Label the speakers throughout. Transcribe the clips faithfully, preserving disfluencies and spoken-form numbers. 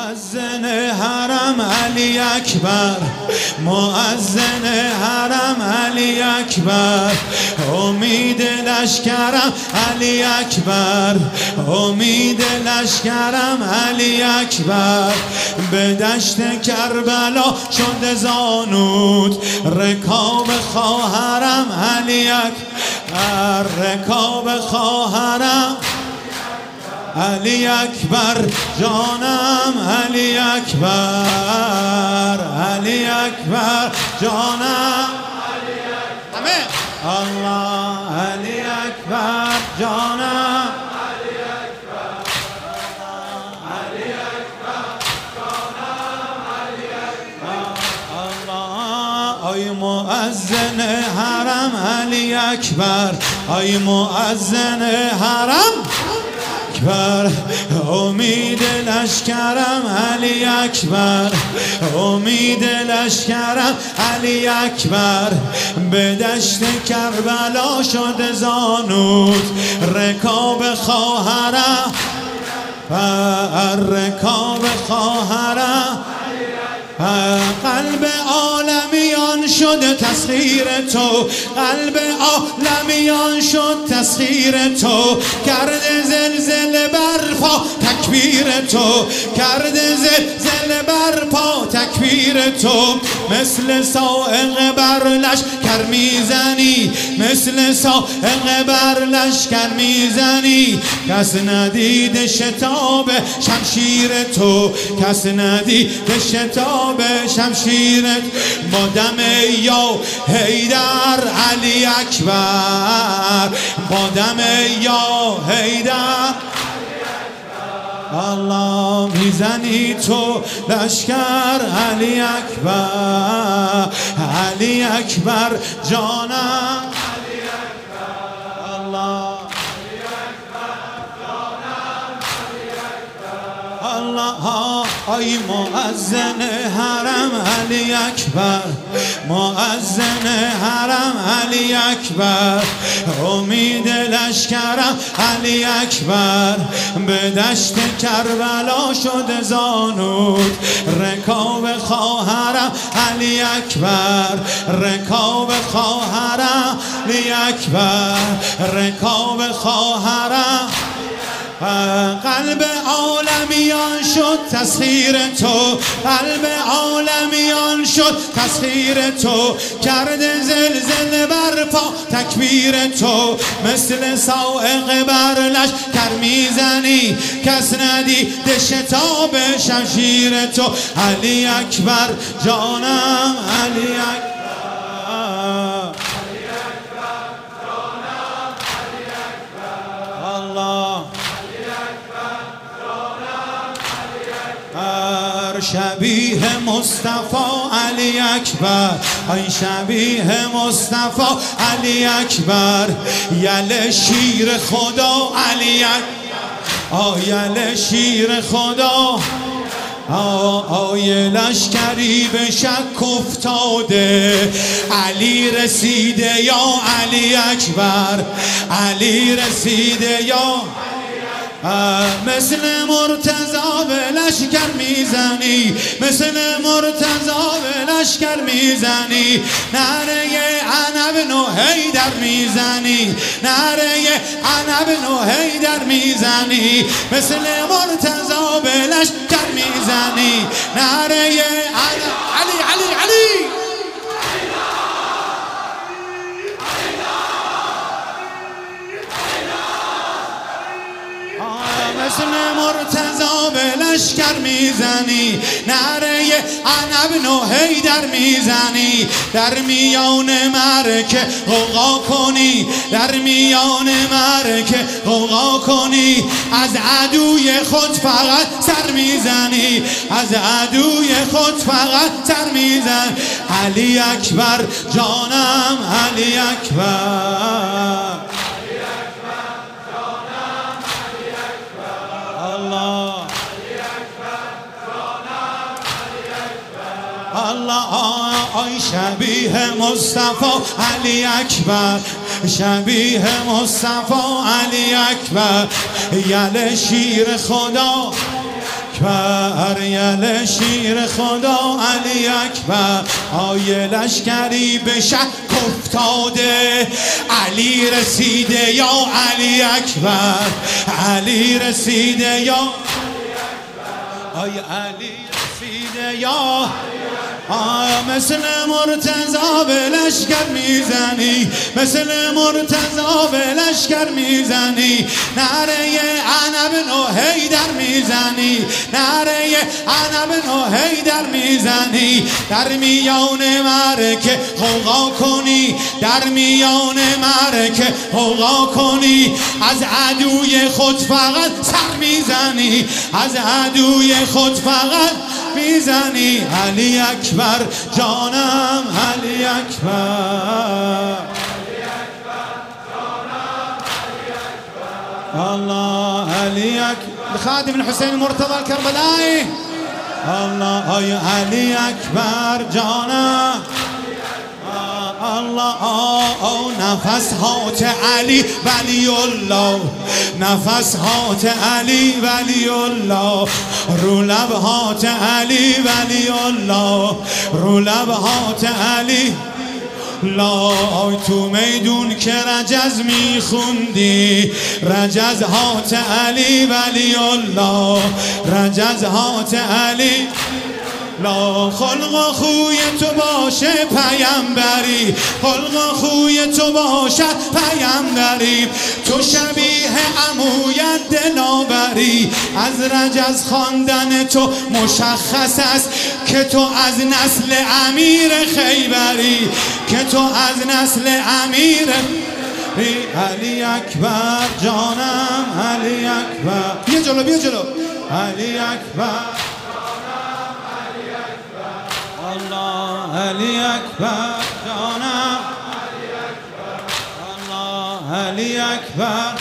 Speaker 1: مؤذن حرم علی اکبر، مؤذن حرم علی اکبر، امید لشکرم علی اکبر، امید لشکرم علی اکبر. به دشت کربلا شد زانود، رکاب خواهرم علی اکبر، رکاب خواهرم علی اکبر، جانم علی اکبر، علی اکبر جانم علی اکبر، الله علی اکبر جانم علی اکبر، علی اکبر جانم علی اکبر، الله. ای مؤذن حرم علی اکبر، ای مؤذن حرم اکبر، امید لشکرم علی اکبر، امید لشکرم علی اکبر. به دشت کربلا شد زانود، رکاب خواهرم، رکاب خواهرم. قلب عالمیان شد تسخیر تو، قلب عالمیان شد تسخیر تو. کرده زلزله برپا تکبیر تو، کرده زلزله برپا تکبیر تو. مثل صاعقه بر لشکر میزنی، مثل صاعقه بر لشکر میزنی. کس ندید شتاب شمشیر تو، کس ندید شتاب به شمشیرت. با دم یا حیدر علی اکبر، با دم یا حیدر الله میزنی تو لشکر علی اکبر، علی اکبر جانم علی اکبر، الله علی اکبر جانم علی اکبر، الله. ای مؤذن حرم علی اکبر، مؤذن حرم علی اکبر، امید لشکرم علی اکبر. به دشت کربلا شد زانود، رکاب خواهرم علی اکبر، رکاب خواهرم علی اکبر، رکاب خواهرم. قلب عالمیان شد تسخیر تو، قلب عالمیان شد تسخیر تو. کرده زلزله برپا تکبیر تو. مثل صاعقه بر لشکر میزنی، کس ندید شتاب شمشیر تو. علی اکبر جانم علی اکبر، علی اکبر جانم علی اکبر، الله شبیه مصطفی علی اکبر، ای شبیه مصطفی علی اکبر. یل شیر خدا علی اکبر، آیل شیر خدا. آی لشکری به شک افتاده، علی رسیده یا علی اکبر، علی رسیده یا. مثل مرتضا به لشکر میزنی، مثل مرتضا به لشکر میزنی. نعره عنب نو حیدر میزنی، نعره عنب نو حیدر میزنی. مثل مرتضا به لشکر میزنی، نعره عنب. علی علی علی مثل مرتضا به لشکر میزنی، نعره عنب نو حیدر میزنی. در میان معرکه غوغا کنی، در میان معرکه غوغا کنی. از عدوی خود فقط سر میزنی، از عدوی خود فقط سر میزن. علی اکبر جانم علی اکبر، الله. آی شبیه مصطفی علی اکبر، شبیه مصطفی علی اکبر. یل شیر خدا اکبر یل شیر خدا علی اکبر آیه لشکری به شک افتاده علی رسیده یا علی اکبر علی رسیده یا آی علی رسیده یا آیا مثل مرتضی به لشکر میزنی مثل مرتضی به لشکر میزنی نعره انا بن حیدر میزنی نعره انا بن حیدر میزنی در میان معرکه غوغا کنی در میان معرکه غوغا کنی از عدوی خود فقط سر میزنی از عدوی خود فقط میزنی علی اکبر جانم علی اکبر الله علی اکبر خادم الحسین مرتضی الکربلایی الله آی علی اکبر جانم الله آه نفس هات علی ولی الله نفس هات علی ولی الله رو لب هات علی ولی الله رو لب هات علی لا تو میدون که رجز میخوندی رجز هات علی ولی الله رجز هات علی لا خلق و خوی تو باشه پیامبری خلق و خوی تو باشه پیامبری تو شبیه عمویت دلاوری از رجز خواندن تو مشخص است که تو از نسل امیر خیبری که تو از نسل امیر علی اکبر جانم علی اکبر بیا جلو بیا جلو علی اکبر الله علی اکبر جانم علی اکبر الله علی اکبر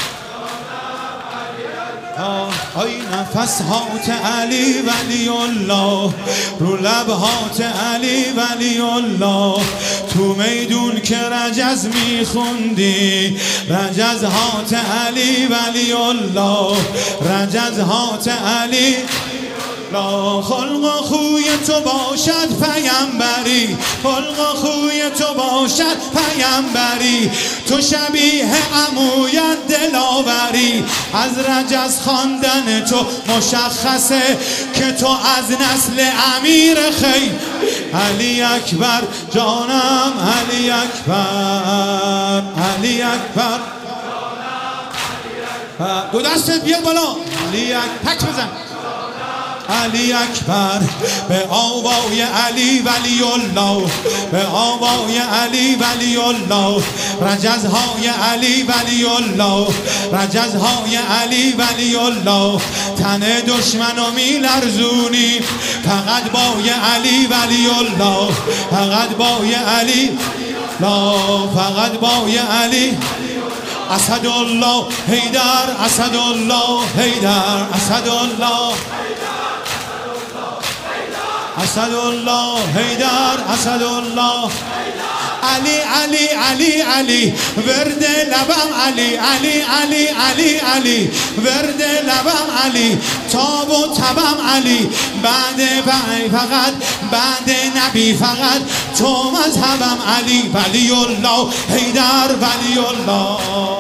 Speaker 1: آی نفس هات علی ولی الله رو لب هات علی ولی الله تو میدون که رجز میخوندی رجز هات علی ولی الله رجز هات علی لا خلق و خوی تو باشد پیامبری خلق و خوی تو باشد پیامبری تو شبیه عمویت دلاوری از رجز خواندن تو مشخصه که تو از نسل امیر خیر علی اکبر جانم علی اکبر علی اکبر دو دستت بیا بالا علی اکبر تک بزن علی اکبر به آوای علی ولی الله به آوای علی ولی الله رجزهای علی ولی الله رجزهای علی ولی الله تن دشمنو میلرزونی فقط بای علی ولی الله فقط بای علی لا فقط بای علی اسد الله حیدر اسد الله حیدر اسد الله اسد الله حیدر اسد الله علی علی علی علی ورد لبم علی علی علی علی علی ورد لبم علی تاب و تبم علی بعد بعد فقط بعد نبی فقط تو مذهبم علی ولی الله حیدر ولی الله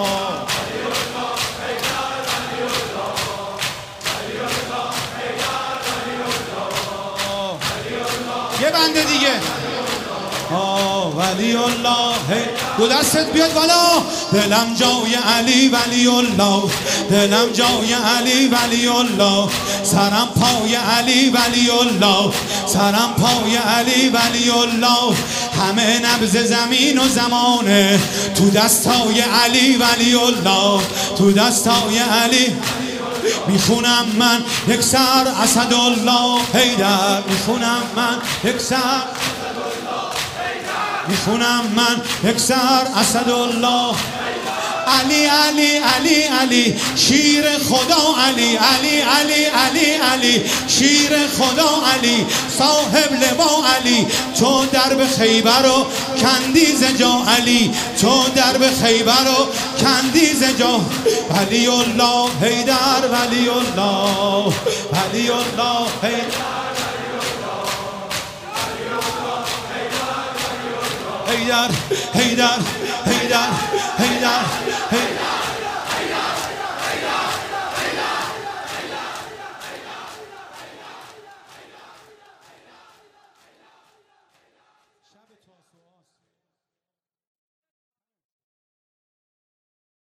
Speaker 1: یه بنده دیگه آه ولی الله دو دستت بیاد بالا دلم جای علی ولی الله دلم جای علی ولی الله سرم پای علی ولی الله سرم پای علی ولی الله همه نبض زمین و زمانه تو دستای علی ولی الله تو دستای علی میخونم من یک سر اسد الله حیدر میخونم من یک سر میخونم من یک سر اسد الله علی علی علی علی شیر خدا علی علی علی علی علی علی شیر خدا علی صاحب لوا علی تو درب خیبر و کندی ز جا علی تو درب خیبر و کندی ز جا ولی الله حیدر ولی الله ولی الله حیدر حیدر حیدر حیدر حیدر